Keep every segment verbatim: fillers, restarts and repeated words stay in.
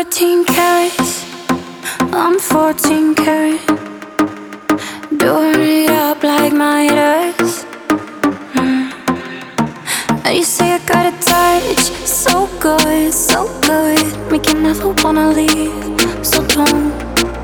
fourteen carats, I'm fourteen karat. Doing it up like Midas. mm. You say I got a touch, so good, so good, make you never wanna leave. So don't,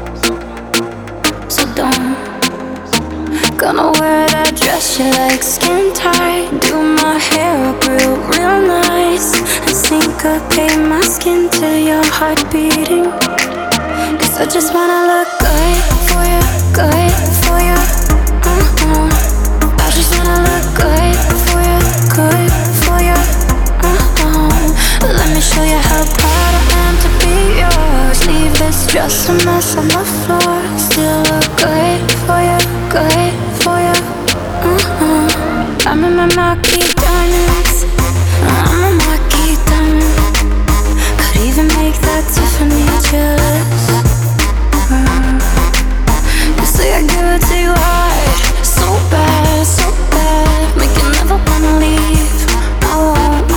so don't. Gonna wear that dress you like, skin tight. Do my hair up real, real nice, and syncopate my skin to your heart beating. Cause I just wanna look good for you, good for you. uh-uh. I just wanna look good for you, good for you. uh-uh. Let me show you how proud I am to be yours. Leave this dress a mess on the floor. Still look good for you, good for you. uh-uh. I'm in my marquee diamonds, I'm a marquee diamond. Could even make that Tiffany jealous. mm. You say I give it to you hard, so bad, so bad, make you never wanna leave. I won't,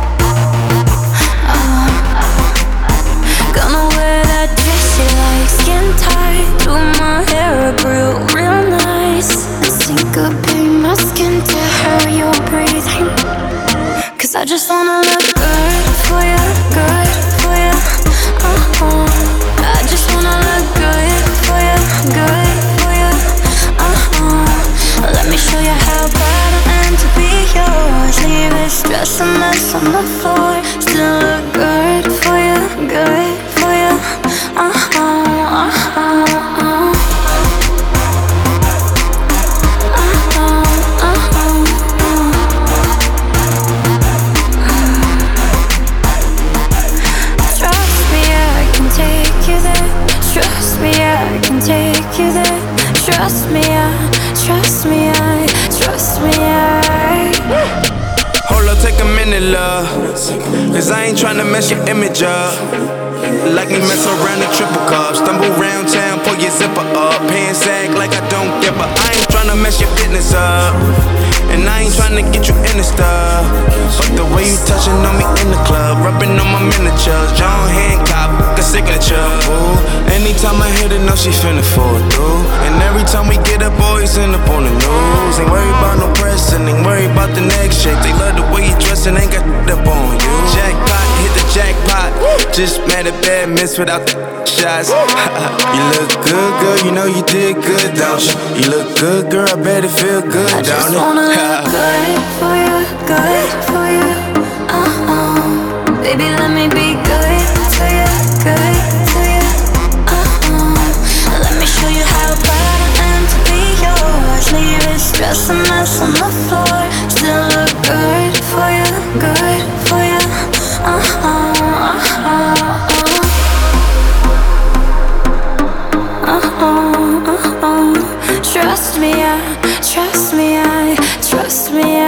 I won't. Gonna wear that dress you like, skin tight. Do my hair up real, real nice, and syncopate my skin to how you're breathing. Cause I just wanna look good for you, good for you. uh-uh. I just wanna look good for you, good for you. uh-uh. Let me show you how proud I am to be yours. Leave this dress a mess on the floor. Still look good for you, good for you. uh-uh, uh-uh, uh-uh. Trust me, I can take you there. Trust me, I, trust me, I, trust me, I. Hold up, take a minute, love, cause I ain't tryna mess your image up. Like me mess around the triple cup. Stumble round town, pull your zipper up. Pants sag like I don't give a. I ain't tryna mess your business up, and I ain't tryna get you in the stuff. But the way you touching on me in the club, rubbing on my miniatures, John Hancock, a signature. Ooh. Anytime I hit it, know she finna fall through. And every time we get up, boys end up on the news. Ain't worried about no pressing, ain't worried about the next shake. They love the way you dressing, ain't got up on you. Jackpot, hit the jackpot. Just mad at bad miss without the shots. You look good, girl, you know you did good, don't you? You look good, girl, I bet it feel good, I don't just it? wanna look good for you, good for you. uh-uh. Baby, let me be good to you, good to you. uh-uh. Let me show you how proud I am to be yours. Leave this dress a mess on the floor. Still look good for you, good for you. uh-uh, uh-uh. Uh-uh, uh-uh. Trust me, I, trust me, I, trust me,